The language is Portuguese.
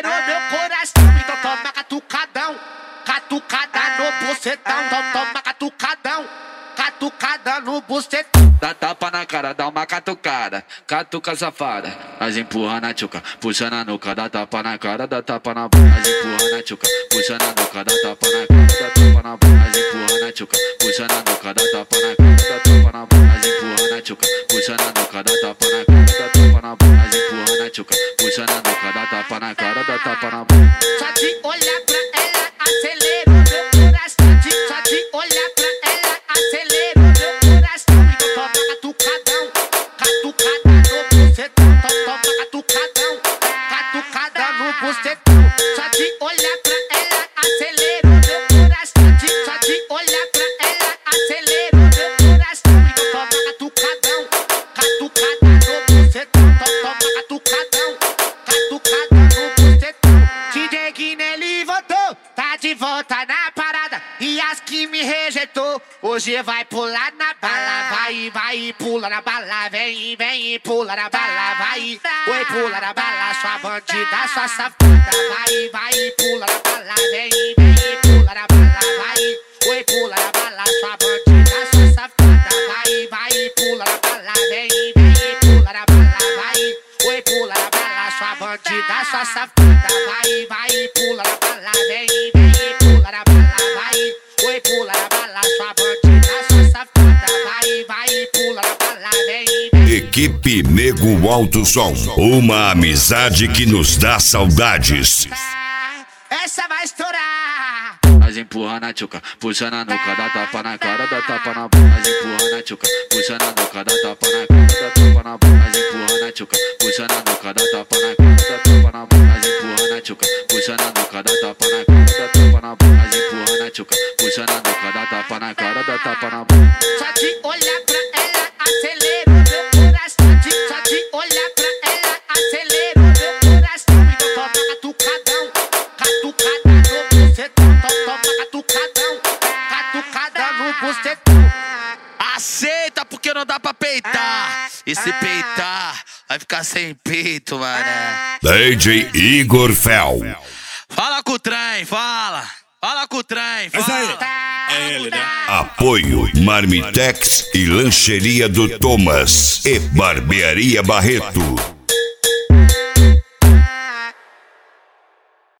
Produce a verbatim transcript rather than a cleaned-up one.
acelerou meu coração. Então toma catucadão, catucada no bucetão. Então toma catucadão, catucada no bucetão. Dá tapa na cara, dá uma catucada, catuca safada. Nós empurra na tchuca, puxa na nuca, dá tapa na cara, dá tapa na bunda. Nós empurra na tchuca, puxa na nuca, dá tapa na cara, dá tapa na bunda. Nós empurra na tchuca, puxa na nuca, dá tapa na cara, dá tapa na bunda. Nós empurra na tchuca, puxa na nuca, dá tapa na cara, dá tapa na bunda. Nós empurra na tchuca, puxa na nuca, dá tapa na cara, dá tapa na bunda. Só de olhar pra ela, acelera meu coração. Só de olhar pra ela, acelera meu coração. Então toma catucadão, catucada no bucetão. Então toma catucadão, catucada no bucetão. Só de olhar pra ela, acelera meu coração. Só de olhar pra ela, acelera meu coração. Então toma catucadão, catucada no bucetão. Então toma catucadão, catucada no bucetão. D J Guinelli voltou, tá de volta na parada. E as que me rejeitou, hoje vai pular na bala. Vai, vai, pula na bala. Vem, vem, pula na bala. Vai, oi, pula na bala. Sua bandida, sua safada. Vai, vai, pula na bala. Vem, vem, pula na bala. Vai, oi, pula na bala. Sua bandida, sua safada. Vai, vai, pula na bala. Vem, vem, pula na bala. Vai, oi, pula na bala. Sua bandida, sua safada. Vai, vai, pula na bala. Vem, vem, pula na bala. Vai, oi, pula na bala. Sua bandida, sua safada. Vai, vai, pula na bala. Vem, vem. Equipe Nego Alto Som, uma amizade que nos dá saudades. Essa vai estourar. Nós empurra na tchuca, puxa na nuca, dá tapa na cara, dá tapa na bunda. Nós empurra na tchuca, puxa na nuca, dá tapa na cara, dá tapa na bunda. Nós empurra na tchuca, puxa na nuca, dá tapa na cara, dá tapa na bunda. Nós empurra na tchuca, puxa na nuca, dá tapa na cara, dá tapa na bunda. Nós empurra na tchuca, puxa na nuca, dá tapa na cara, dá tapa na bunda. Só de olhar pra ela, acelera meu coração. Só de olhar pra ela, acelera meu coração. Então toma catucadão, catucada no bucetão. Então toma catucadão, catucada no bucetão. Aceita porque não dá pra peitar. E se peitar, vai ficar sem peito, mané. D J Igor Fel. Fala com o trem, fala. Fala com o trem, fala. Isso aí. É ele, né? Apoio Marmitex e Lancheria do Thomas e Barbearia Barreto.